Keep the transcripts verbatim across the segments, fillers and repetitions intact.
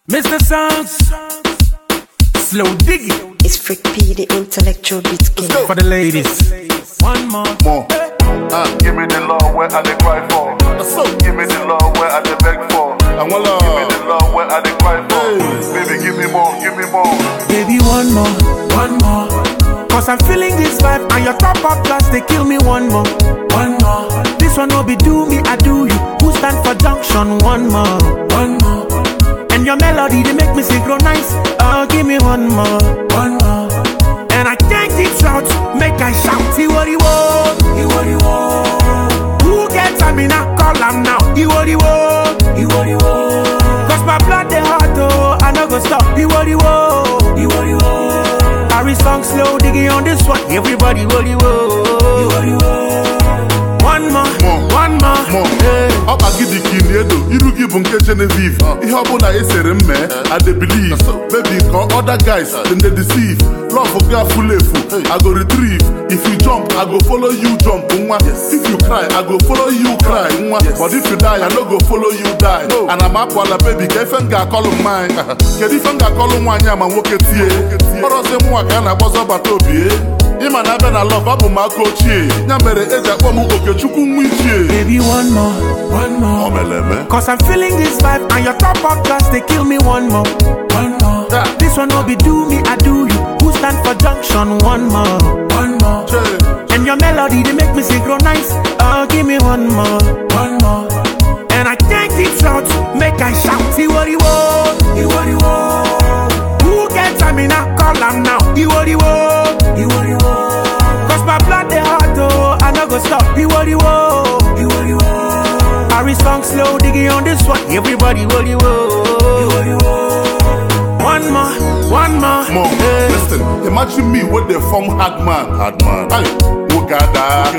Mister Sounds, slow digging. It's Freak P, the intellectual beat king. For the ladies, one more. More. Uh, give me the love where I dey cry for. So give me the love where I dey beg for. And one love. Give me the love where I dey cry for. Hey. Baby, give me more, give me more. Baby, one more, one more. Cause I'm feeling this vibe and your top up class, they kill me one more, one more. This one no be do me, I do you. Who stand for junction? One more, one more. And your melody, they make me synchronize. Oh, give me one more, one more. And I can't keep shout, make I shout. He what he want, he what he want. Who gets I mean, I call him now. He what he want, he what he want. Cause my blood, they hot, oh, I no go stop. He what he want, he what he want. Harry song slow, digging on this one. Everybody what he want, he what he want. One more, more, one more, more. Hey. Up I give the king edo. Iru give unke Genevieve. He habo na esere me. I dey believe. Baby, call other guys, then they deceive. Love for girl full full. I go retrieve. If you jump, I go follow you jump. Yes. If you cry, I go follow you cry. Yes. But if you die, I no go follow you die. No. And I'm up while baby, kefenga call him mine. Kedifenga call him one yam and walk it here. Or else them one can I boss up at Toby. Ima na be na love abu ma coachie. Nya mere eja kwa mu okechukwu nwichie. Baby, one more, one more. Omeleme. Cause I'm feeling this vibe and your top podcast, they kill me one more, one more. Yeah. This one no be do me, I do you. Who stand for junction? One more, one more. Yeah. And your melody, they make me synchronize. Oh, give me one more, one more. And I can't keep shout, make I shout. He what he want, he what he want. Who gets I mean, I call him now. He what he want, he what he want. Cause my blood they hot, oh, I no go stop. He what he want, he what he want. Harry song slow, digging on this one. Everybody what he want, he what he want. One more, one more. More. Hey. Listen, imagine me with the form hard man, hard man. Aye. Wokada,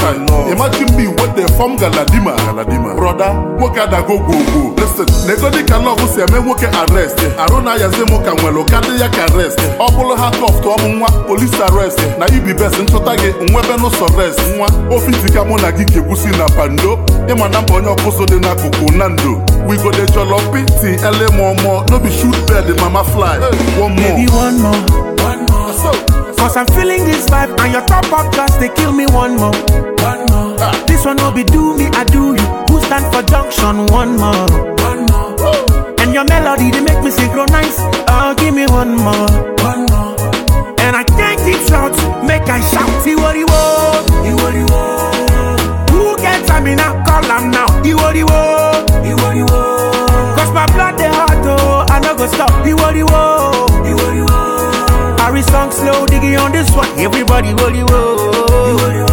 imagine me with the form Galadima, Galadima. Brother, Wokada go go go. Listen, negodi can love us, me woke arrest. Arona yazemo can well, Okada yak arrest. Opolo handcuff to amwa, police arrest. Na ibi best in totage, unwebe no arrest. Office kamona gike busi na pando. Ema na ponyo koso de na kukunando. We go de jollopi, ti ele momo. No be shoot bird, mama fly. One more. Maybe one more, one more. So, cause I'm feeling this vibe and your top podcast, they kill me one more, one more. Ah. This one no be do me, I do you. Who stand for junction? One more, one more. Woo. And your melody, they make me synchronize. Oh, give me one more, one more. And I can't keep shout, make I shout. He what he want, he what he want. Who gets I mean, I call him now. He what he want, he what he want. Cause my blood they hot, oh, I no go stop. He what he want, he what he want. Harry song slow, digging on this one. Everybody what he want, he what he want.